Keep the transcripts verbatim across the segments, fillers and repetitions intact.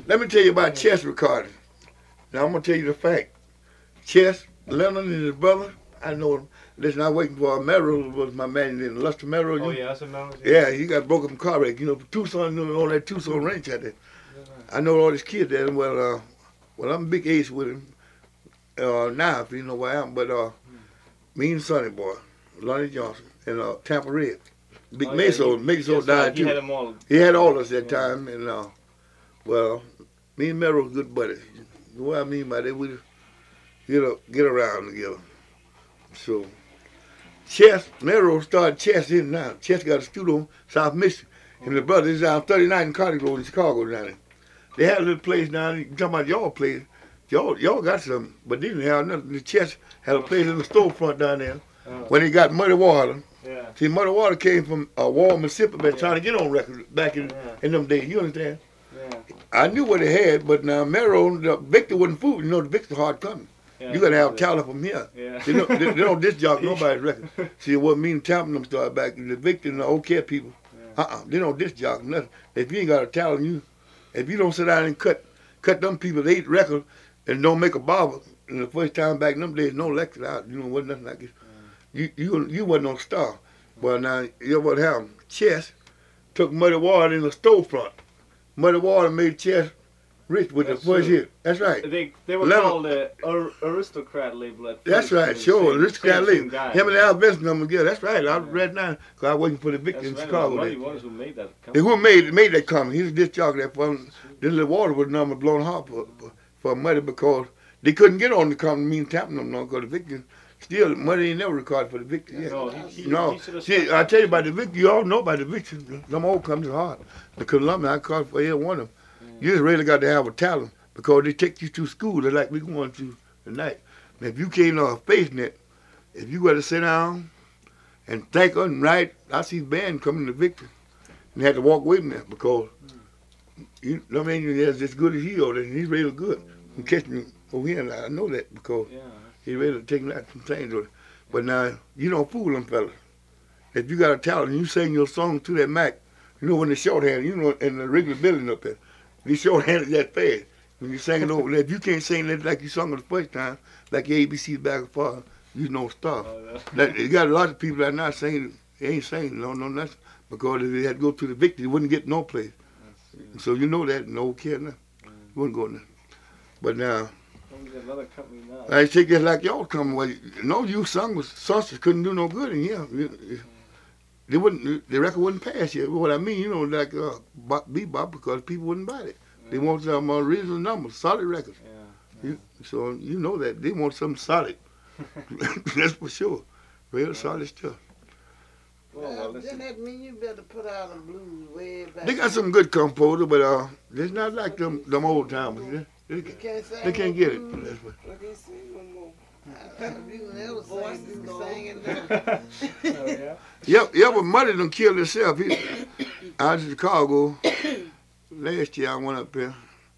let me tell you about Chess recording. Now I'm gonna tell you the fact. Chess, Leonard and his brother, I know him. Listen, I waiting for Merrill was my man in Luster Merrill. Oh yeah, that's a Merrill. Yeah, he got broke up in car wreck. You know, Tucson, you know, on that Tucson mm-hmm. ranch out there. Yeah. I know all these kids there. Well, uh, well, I'm a big ace with him uh, now, if you know where I am. But uh, mm-hmm. me and Sonny Boy, Lonnie Johnson, and uh, Tampa Red. Big oh, Meso, yeah, Meso died he too. Had them all. He had all of us that yeah. time, and uh, well, me and Merrill was good buddies. What I mean by that, we get a, get around together. So, Chess, Merrill started Chess in now. Chess got a studio in South Michigan, mm-hmm. and the brother is down thirty-nine Carter Road in Chicago down there. They had a little place down there. You talking about y'all place? Y'all y'all got something, but they didn't have nothing. The Chess had a place in the storefront down there. Oh. When they got Muddy Water. Yeah. See, Muddy Water came from uh, Wall, Mississippi, but yeah. trying to get on record back in, yeah. in them days. You understand? Yeah. I knew what they had, but now Merrill, the Victor wasn't food. You know, the Victor's hard coming. Yeah, you got to have talent from here. Yeah. They don't, they, they don't disc jock nobody's record. See, what me and Tampa them started back, the Victor and the old care people, yeah. uh-uh, they don't disc jock nothing. If you ain't got a talent, you, if you don't sit down and cut cut them people eight record and don't make a barber, and the first time back in them days, no lecture out, you know, wasn't nothing like this. You, you, you wasn't no star. Well, now, you know what happened? Chess took Muddy Water in the storefront. Muddy Water made Chess rich with That's the first true. hit. That's right. They they were Level. called the ar aristocrat label at first. That's right, sure. Aristocrat label. Him and Al Benson them together. That's right. I read now because I was waiting for the Victor in right. Chicago. Muddy was who made that company. Who made, made that company. He was just jockey that for him. Then the water was number blown hard for, for, for Muddy because they couldn't get on the company, me and tapping them no because the Victor. Still, Muddy ain't never recorded for the Victor yet. No, he, he, no. He See, I tell you about the Victor. You all know about the Victor. Them old companies hard. The Columbia, I called for every one of them. Mm. You just really got to have a talent because they take you to school. They're like we going to tonight. And if you can't know a face net, if you got to sit down and think and write, I see band coming to Victor and they had to walk away from that because mm. you know what I mean, he's as good as he is, and he's really good. Mm. And catch me over here, and I know that because. Yeah. He ready to take that some things. But now, you don't fool them fellas. If you got a talent and you sing your song to that Mac, you know when the shorthand, you know, in the regular building up there, these shorthanded that fast. When you sing it over there, if you can't sing it like you sung it the first time, like your A B C back and forth, you no star. Oh, no. That, you got a lot of people that are not singing, they ain't singing, no, no, nothing. Because if they had to go to the Victor, they wouldn't get no place. So you know that, no care now. Mm. You wouldn't go there. But now, another company now. I think it's like y'all coming. Well, no, you sung was sausage couldn't do no good in here. They wouldn't. The record wouldn't pass yet. What I mean, you know, like uh, bebop because people wouldn't buy it. Yeah. They want some uh, original numbers, solid records. Yeah. Yeah. You, so you know that they want something solid. That's for sure. Real yeah. solid stuff. Well, well then that mean you better put out a blues way back. They got some good composers, but uh, it's not like them them old timers. They, they, can't, they can't get it. That's what. I can't sing no more. You never sing, singing now. Oh, yeah? Yep, yeah, but Muddy done killed himself. He, out in Chicago, last year I went up there.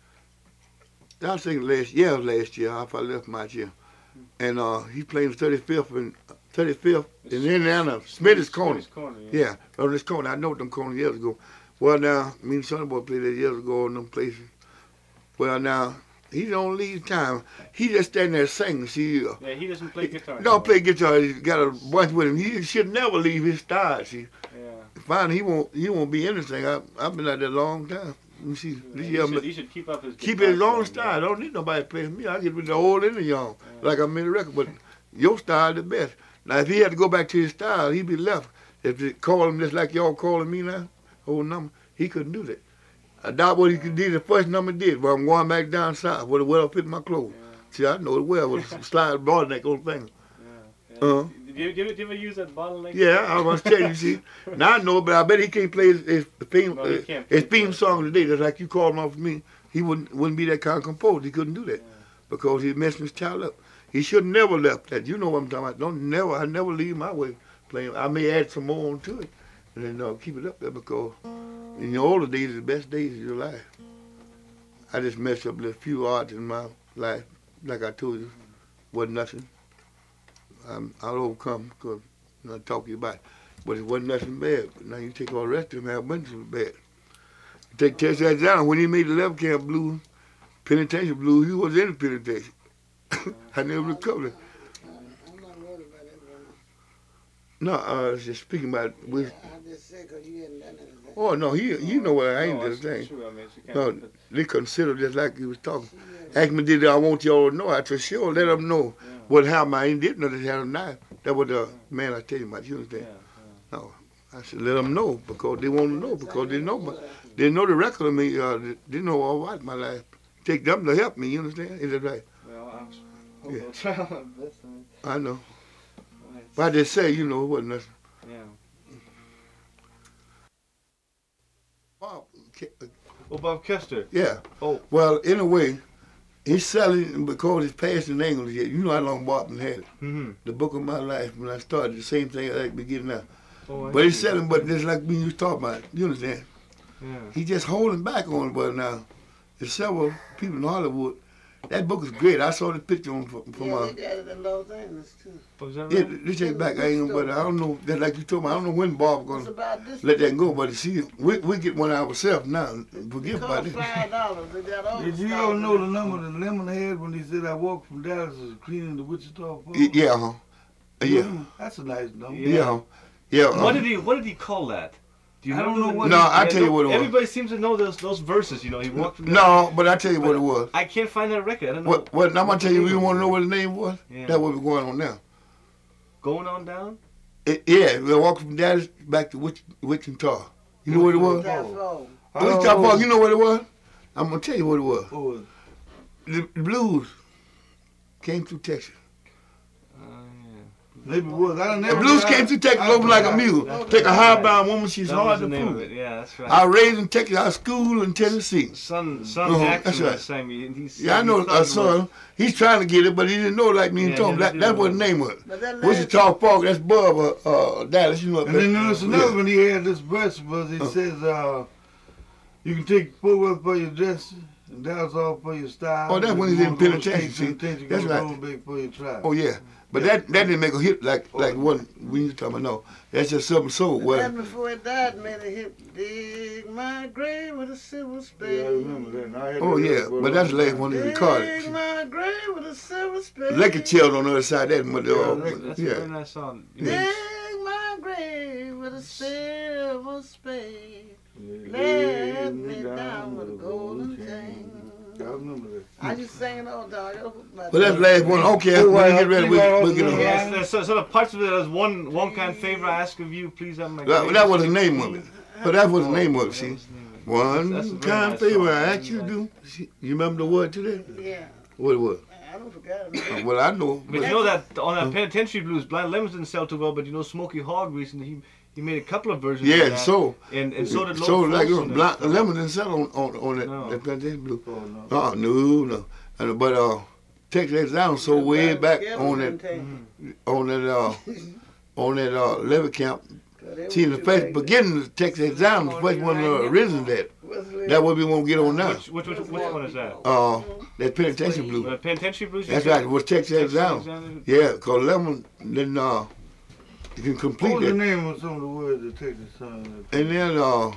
I was thinking last year, yeah, last year, after I left my year. And uh, he played the thirty-fifth and thirty-fifth in Indiana, Smitty's Corner. Corner. Yeah, yeah on this corner. I know them corners years ago. Well, now, me and Sonny Boy played that years ago in them places. Well, now, he don't leave time. He just stand there singing. See, uh, yeah, he doesn't play guitar. He don't play guitar. He's got a bunch with him. He should never leave his style. See, yeah. Finally, he won't. He won't be anything. I, I've been out there a long time. Let me see. Yeah, he, should, he should keep up his keep his own style. I don't need nobody playing me. I get with the old and the young, yeah. like I'm in the record. But your style the best. Now, if he had to go back to his style, he'd be left. If they call him just like y'all calling me now, old number, he couldn't do that. I doubt what he could do the first number did, but I'm going back down south with it well fit my clothes. Yeah. See, I know it well with a slide bottleneck old thing. Yeah, yeah. Uh, did, you, did, you, did you ever use that bottleneck? Yeah, I was telling you, see. Now I know, but I bet he can't play his, his theme, no, uh, his theme song today. That's like you called him off me. He wouldn't wouldn't be that kind of composer. He couldn't do that yeah. because he messed his child up. He should never left that. You know what I'm talking about. Don't never. I never leave my way playing. I may add some more onto it and then uh, keep it up there because in your older days, the best days of your life. I just messed up a few odds in my life. Like I told you, wasn't nothing. I'm, I'll overcome because I'm not talking about it. But it wasn't nothing bad. But now you take all the rest of them have bunches of bad. Take Texas Alexander when he made the left camp blues, penitentiary blues. He was in the penitentiary. I never recovered. I'm not worried about that, brother. No, I was just speaking about. With, Yeah, I just said because you hadn't done anything. oh no, he he know what I ain't No, did a that's thing. true. I mean, she can't No, put- they consider just like he was talking. She Ask me, did I want y'all to know? I said, sure, let them know yeah, what happened. I ain't did nothing. Had a knife. That was the man I tell you about. You yeah, understand? yeah. No, I said let them know because they want to know because they know my, they know the record of me. Uh, they, they know all about my life. Take them to help me. You understand? Is that right? Well, I'm I'll Yeah. go try my best. I mean, I know. it's- But I just say, you know, it wasn't nothing. yeah. Bob, Oh, Bob Kester. yeah. Oh. Well, in a way, he's selling because it's passed in English yet. You know how long Bob had it. Mm-hmm. The book of my life when I started, the same thing I like beginning now. Oh, I But he's see. selling, but just like me you was talking about, you understand? Yeah. He's just holding back on it, but now there's several people in Hollywood. That book is great. I saw the picture on from, from Yeah, uh, they got it in Los Angeles too. Oh, is that yeah, right? they take it back. I ain't, but I don't know. Just like you told me, I don't know when Bob It's gonna about this. let that go. But see, we we get one ourselves now. Forget It about cost it. five dollars. They got all Did the you stuff all in know it. the number that Lemon had when he said I walked from Dallas to cleaning the Wichita Falls? Y- Yeah, huh? Yeah, Mm, That's a nice number. Yeah. yeah, huh? Yeah. What uh, did he What did he call that? Do you I don't remember know the- what No, he- I tell you what it was. Everybody seems to know those those verses. You know, he walked. From No, but I tell you what it was. I can't find that record. I don't know. What? What? I'm gonna what tell the you. name You of want it to know was. what the name was? Yeah. That's what's going on now. Going on down. It, yeah, we walked from Dallas back to Wich, Wichita. You know what it was? That's all. Wichita Falls. You know what it was? I'm gonna tell you what it was. What was it? The, the blues came through Texas. Uh, Maybe it was. I done The never blues tried. came through Texas I over like a tried. mule. That's Take a right. high-bound woman, she's that hard was to the name of prove. it. Yeah, that's right. I raised in Texas. I school in Tennessee. Son, son Uh-huh, Jackson that's right. was saying me. and he said Yeah, I he know thought a it was- son. He's trying to get it, but he didn't know like me and Yeah, told him. yeah, That, he that's didn't what the know. name was. But that last Wichita Falls, that's above uh, uh, Dallas, you know. Up And then there. there was another Yeah. one he had this verse was it Uh. says uh you can take Fort Worth for your dress and Dallas off for your style. Oh, that's and when if he's you in wanna go penitentiary, state see? penitentiary, That's go right. home big for your trial. Oh, yeah. But that that didn't make a hit like like one we you talking about. No, that's just something so But well. that before he died made a hit. Dig my grave with a silver spade. Yeah, I remember that. And I had Oh that yeah, record but that's the all last time. one he Dig recorded. my grave with a silver spade. Lucky Chills on the other side. That but Yeah, uh, Lucky- That's a yeah. very nice song. Yeah. Dig my grave with a silver spade. Yeah, Let me down with a golden chain. I remember that. I used to sing it all the time. But that's the last one. Okay, Oh, when you well, get ready, we you we'll get know, on. Yes, there's so, so the parts of it. There's one one kind favor I ask of you. Please have my. That, that was the name of it. But that was the name of it. That See, was the name of it. one That's a very kind nice favor song. I ask you to do. See, you remember the word to that? Yeah, What it was? I don't forget Uh, it. Well, I know. But you know that on that Penitentiary Blues, Blind Lemons didn't sell too well. But you know, Smokey Hogg recently he he made a couple of versions. of Yeah, that, so and and so did Lord so like Folsom and Blanc, stuff. lemon didn't sell on on, on that, No. that plantation blue. Oh, no. Oh no, no. And, but uh, Texas down so way back on that on that uh on that uh levy camp. See, the first beginning of Texas down, the first one uh, arisen that. That what we want to get on now. Which, which, which, which one is that? Uh, that penitentiary blue. The Penitentiary Blues. you That's said? right. It was Texas down. Alexander? Yeah, cause lemon then uh you can What complete was the that. name of some of the words that take the song? And then uh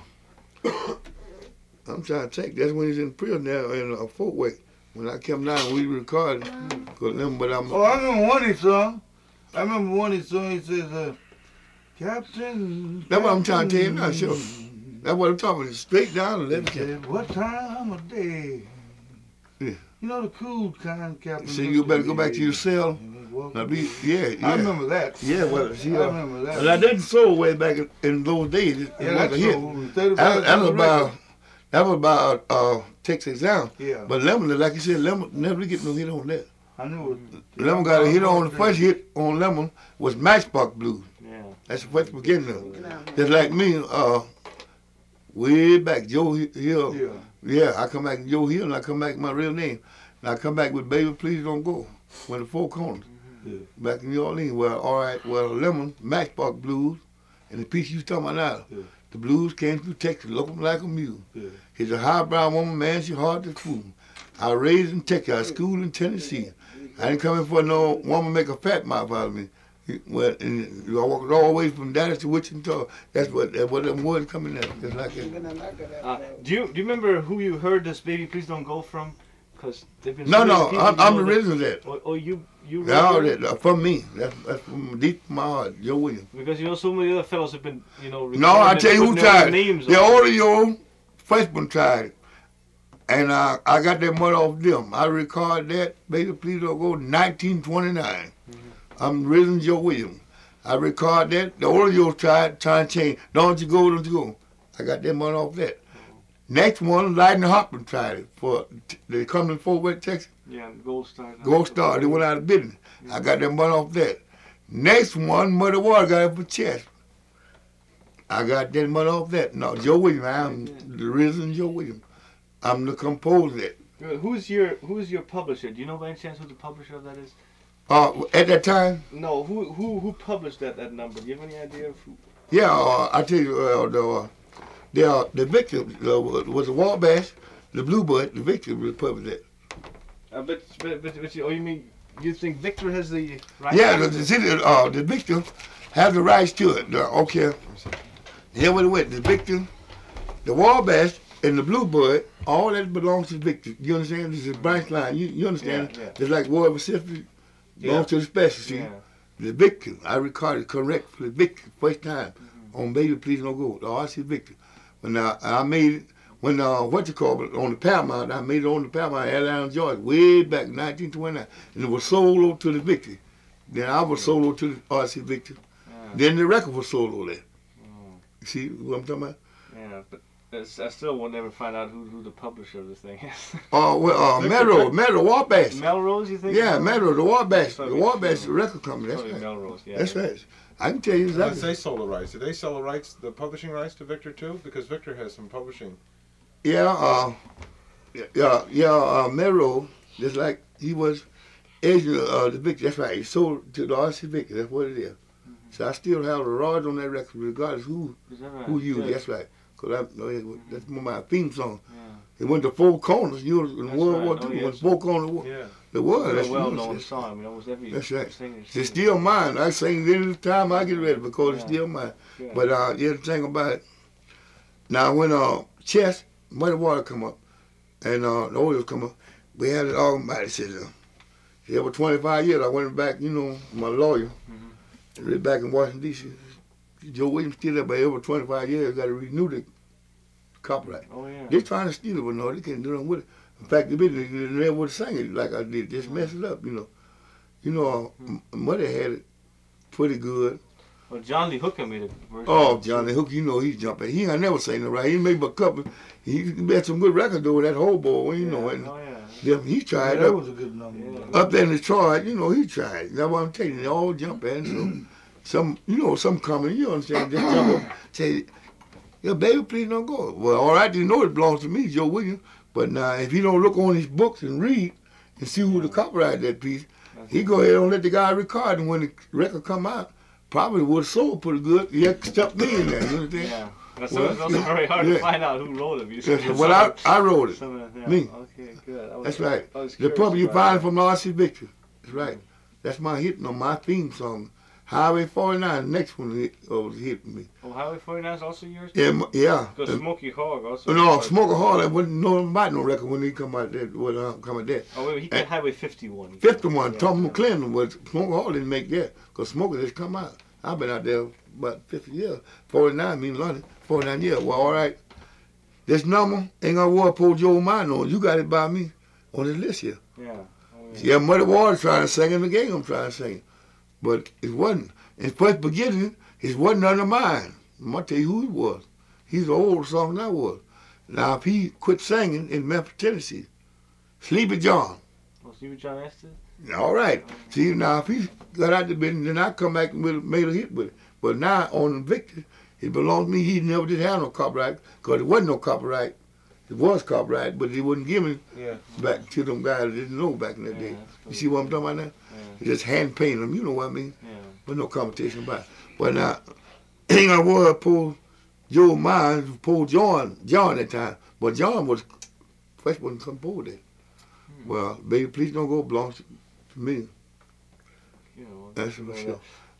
I'm trying to take that's when he's in prison there in uh, Fort Worth. When I came down, we recorded. Cause lemon, but I'm Oh, I remember one of his songs. I remember one of his songs. He says, uh, Captain. That's what I'm trying to tell you now, Captain." sure. That's what I'm talking about. Straight down and He left camp. said, what time of day? Yeah. You know the cool kind, Captain. So you better go back to your cell. And he walked Now away. be yeah, yeah. I remember that. Yeah, well, see, I uh, remember that. Well, I didn't sold way back in, in those days. It, yeah, it that's was a hit. so. thirty-five That, that was cents a about record. that was about uh, Texas down. Yeah. But Lemon, like you said, Lemon never get no hit on that. I knew it. Lemon got a hit on the first hit on Lemon was Matchbox Blues. Yeah. That's the first beginning of it. Just like me, uh, way back, Joe Hill. Yeah. Yeah, I come back Joe Hill and I come back with my real name. And I come back with Baby Please Don't Go. When the four corners. Yeah. Back in New Orleans. Well, all right, well, Lemon, Matchbox Blues, and the piece you was talking about now. Yeah. The blues came through Texas, looking like a mule. Yeah. He's a high-brown woman, man, she hard to fool. I raised in Texas, I schooled in Tennessee. I didn't come in for no woman make a fat mouth out of me. Well, and you walk all the way from Dallas to Wichita. That's what that's what them words coming out. Just like it. Even in America, that Uh, was- do you do you remember who you heard this "Baby Please Don't Go" from? Because they've been No, so many no, people, I'm, you I'm know the that- original of that. Or, or you you Yeah, all wrote it? that uh, from me. That's that's from deep from my heart. Joe Williams. Because you know so many other fellows have been you know. No, I recording tell you and who putting their own tried. names The on it. audio first one tried it. And uh, I got that money off them. I recorded that, Baby Please Don't Go, nineteen twenty-nine. Mm-hmm. I'm Rhythm Joe Williams. I recorded that. The audio tried, trying to change. Don't you go, don't you go. I got that money off that. Next one, Lightning Hopkins tried it. For They come in Fort Worth, Texas. Yeah, Gold Star. Gold Star, they went out of business. I got that money off that. Next one, Muddy Water got it for chest. I got that money off that. No, Joe Williams. I'm the Rhythm Joe Williams. I'm the composer of that. Good. Who's your Who's your publisher? Do you know by any chance who the publisher of that is? Uh, at that time, No. Who Who Who published that that number? Do you have any idea of who? yeah, uh, I tell you, uh, the uh, the uh, the victim uh, was the Wabash, the Bluebird, the victim was published that. Uh, but, but but but you, oh, you mean you think Victor has the right? Yeah, the, the city, uh, the victim have the rights to it. The, okay, here we went. The victim, the Wabash, and the Bluebird, all that belongs to the victim. You understand? This is a branch line. You, you understand? Yeah, yeah. It's like War Pacific belongs to the special. See, Yeah. the victim, I recorded correct for the victim first time Mm-hmm. on Baby Please Don't Go. The R C victim. When uh, I made it, when uh, what you call it on the Paramount, I made it on the Paramount, Atlanta, Georgia, way back in nineteen twenty-nine, and it was solo to the victim. Then I was solo to the R C victim. Yeah. Then the record was solo there. Oh, You see what I'm talking about? yeah, but it's, I still will never find out who who the publisher of this thing is. Uh, well, uh, Victor Metro, Tech- Metro, Wabash. Melrose, you think? Yeah, Metro, the Wabash, the Probably- Wabash record company. That's Probably right. Melrose. Yeah. That's right. I can tell you Let's exactly. say solo rights. Do they sell the rights, the publishing rights to Victor too? Because Victor has some publishing. Yeah, uh, yeah, yeah. Uh, Metro, just like he was agent of the Victor. That's right. He sold to the R C Victor. That's what it is. So I still have the rods on that record, regardless who Is that right? who used. Good. That's right. Cause I, that's my theme song. Yeah. It went to Four Corners. You know, in That's World right. War Oh, Two, yes. when Four Corners War. Yeah. The war. Well, That's well you know, known it's- song. I mean, almost every That's right. singer. It's still mine. I sing it any time I get ready because it's Yeah. still mine. Yeah. But uh, yeah, the thing about it. Now when uh Chess, Muddy Water come up, and uh the oils come up, we had it all about it. Said, uh, yeah, for twenty-five years I went back. You know, my lawyer, Mhm. right back in Washington D C. Joe Williams still there, but over twenty-five years got to renew the copyright. Oh yeah. They trying to steal it, but no, they can't do nothing with it. In fact, they they never would sing it like I did. Just mess it up, you know. You know, uh, Muddy had it pretty good. Well, John Lee Hooker made a version. Oh, Johnny Hook, you know he's jumping. He ain't never sang it right. He made but a couple. He made some good records though with that hobo, you Yeah. know. And Oh yeah. them, he tried that up, was a good number. Yeah. up there in the chart, you know, he tried. That's what I'm telling you. They all jump in. So some, you know, some coming, you understand, just jump up, say, yeah, baby, please don't go. Well, all right, you know it belongs to me, Joe Williams. But now, if he don't look on his books and read and see who the copyright that piece, he go ahead and let the guy record, and when the record come out, probably would have sold pretty good. He had stuck me in there, you understand? Yeah. That's Well, it's also very hard yeah. to find out who wrote it. You That's see well, I, some- I wrote it. some of the- yeah. Me. Okay, good. I was- That's right. I was The curious public you about find that. it from the R C Victor. That's right. That's my hit on my theme song. Highway forty-nine, the next one hit, oh, was a hit for me. Oh, Highway forty-nine is also yours? Yeah, m- yeah. Because Uh, Smokey Hog also. no, Smoker Hall, I wouldn't know about no record when he come out there, when uh, come out there. Oh, wait, he did Highway fifty-one. fifty-one, Yeah, Tom yeah. McClendon was, Smoker Hall didn't make that, because Smoker just come out. I've been out there about fifty years. forty-nine mean London, forty-nine years. Well, all right. This number ain't gonna work for Joe Mine on. You got it by me on this list here. Yeah. Oh, yeah. Yeah, Muddy Water trying to sing in the game, I'm trying to sing. But it wasn't. In first beginning, it wasn't under mine. I'm going to tell you who he was. He's an old song than I was. Now, if he quit singing in Memphis, Tennessee, Sleepy John, Oh, Stephen John Estes? all right. See, now, if he got out the business, then I come back and with- made a hit with it. But now, on Victor, it belongs to me. He never did have no copyright, because it wasn't no copyright. It was copyright, but he wouldn't give it Yeah. back to them guys that didn't know back in that Yeah, day. that's You see what I'm talking about now? Yeah. Just hand paint them, you know what I mean? Yeah. There's no competition about it. But now, ain't gonna worry pull Joe Mines, pull John, John that time. But John was first one to come forward there. Well, baby, please don't go belongs to, to me. Yeah, well, That's good for to know sure. that.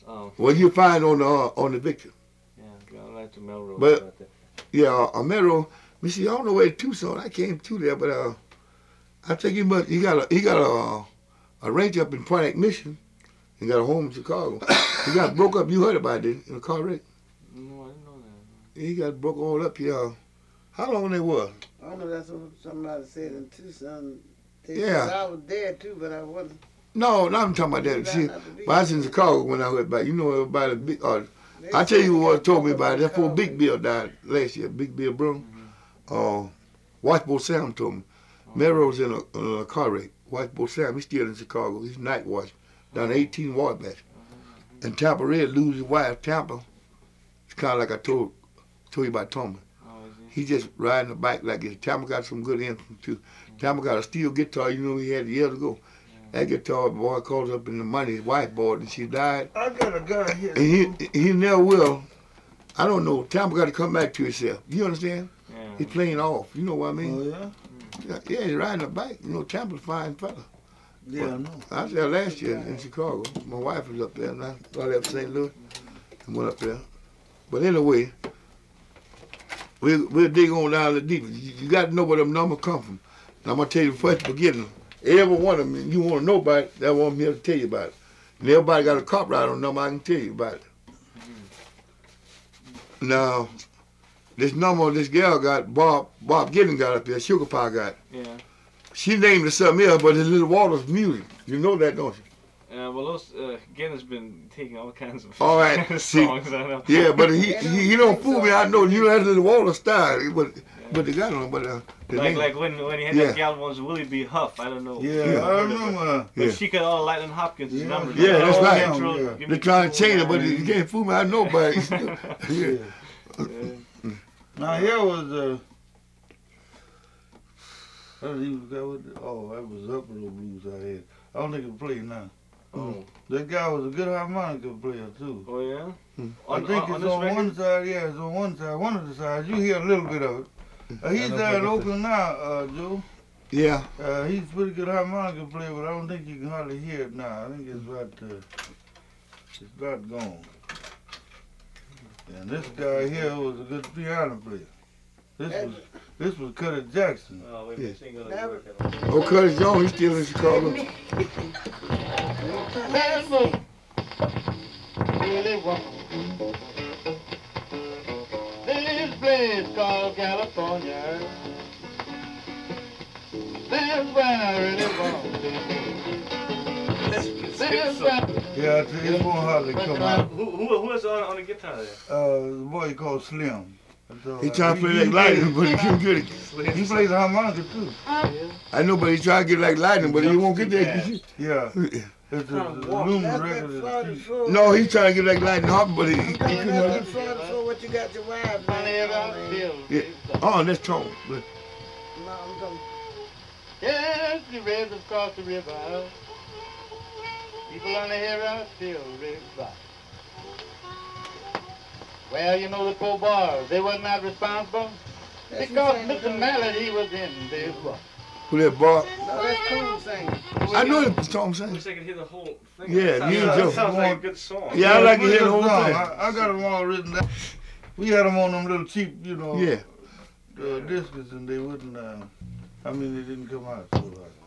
Oh, Well, you find on the uh, on the Victor. yeah, I like the Melrose. But- out there. Yeah, uh, Melrose. Me see, I don't know where Tucson. I came to there, but uh, I think he must. He got a he got a a ranch up in Pontiac, Michigan. He got a home in Chicago. He got broke up. You heard about it in a car wreck. No, I didn't know that. He got broke all up here. How long they was? I don't know, that's what somebody said in Tucson. They Yeah. said I was there too, but I wasn't. No, no, I'm talking about that. Turned See, out not to be. when I was in Chicago when I went back, you know about the big. Uh, They I tell said you they what got told me broke up about it. in That poor Chicago. Big Bill died last year. Big Bill Brown. Uh, Watchboard Sam told me. Melrose in a, in a car wreck. Watchboard Sam, he's still in Chicago. He's night watch down eighteen watt batch. And Tampa Red lose his wife. Tampa, it's kind of like I told told you about Tommy. Oh, is it? He just riding the bike like this. Tampa got some good influence too. Tampa got a steel guitar, you know he had years ago. That guitar boy called up in the money, his wife bought it, and she died. I got a guy here. And he he never will. I don't know. Tampa got to come back to himself. You understand? Yeah. He's playing off. You know what I Oh mean? yeah. Yeah, yeah, he's riding a bike. You know, Tampa's a fine fella. Yeah, I know. I was there last year in Chicago. My wife was up there, and I I left Saint Louis and went up there. But anyway, we we'll dig on down the deep. You, you got to know where them numbers come from. And I'm gonna tell you first beginning. Every one of them, you want to know about it, that's what I'm here to tell you about it. And everybody got a copyright on number, I can tell you about it. Now, this number this girl got, Bob Bob Giddens got up there, Sugar Pie got. Yeah. She named it something else, but it's Little Waters music. You know that, don't you? Uh, well, those uh, Guinness been taking all kinds of All right, see, songs. I know. Yeah, but he he, he don't fool me. I know you know that Little Waters style, but but they got on, but uh, the Like name- like when when he had Yeah. that gal was Willie B. Huff. I don't know. Yeah, Yeah. I remember. But Yeah. she got all Lightning Hopkins' Yeah. numbers. Yeah, that's All right. intro, Yeah. give me They're trying to two, change it, but nine. you can't fool me. I know, but yeah. Yeah. Now here was uh. I don't even forgot what. The, oh, that was Upper Blues I had. I don't think it play now. Oh. That guy was a good harmonica player too. Oh yeah. Hmm. I On, think on, on it's this on record? one side. Yeah, it's on one side. One of the sides. You hear a little bit of it. Uh, he's I don't there in think it's Oakland now, uh, Joe. Yeah. Uh, he's a pretty good harmonica player, but I don't think you can hardly hear it now. I think it's about uh, it's about gone. And this guy here was a good piano player. This was this was Cuddy Jackson. Oh, wait, Yeah. this ain't gonna That work was- at all. Oh, Curtis Jones, he's still in Chicago. Really want this place called California. That's where I really want to be. That's where Yeah, I tell you, it won't hardly come out. Who who who is on on the guitar there? Uh, the boy called Slim. That's all He right. trying to play like lightning, but he can't get it. He plays harmonica too. I know, but he trying to get like lightning, but he won't get that. Yeah, it's a, a That's Lumen that record. Florida Is Soul. No, he's trying to get like lightning hop, but he, he, he That's couldn't. that Florida Soul, what you got your wife, money man. about man. still. Yeah. Oh, that's Tone. But No, I'm talking. Yes, the rails across the river. People on the hill are still river. Well, you know the poor boys, they were not responsible That's because who sang Mister the- Mallet, he was in this one. who that Bob? No, that's Coon singing. I know that's Tom I saying. wish I could hear the whole thing. Yeah, that sounds, you that Joe. sounds like a good song. Yeah, I like to put hear the this whole down. thing. I, I got them all written down. We had them on them little cheap, you know, Yeah. uh, discs, and they wouldn't. Uh, I mean, they didn't come out so hard.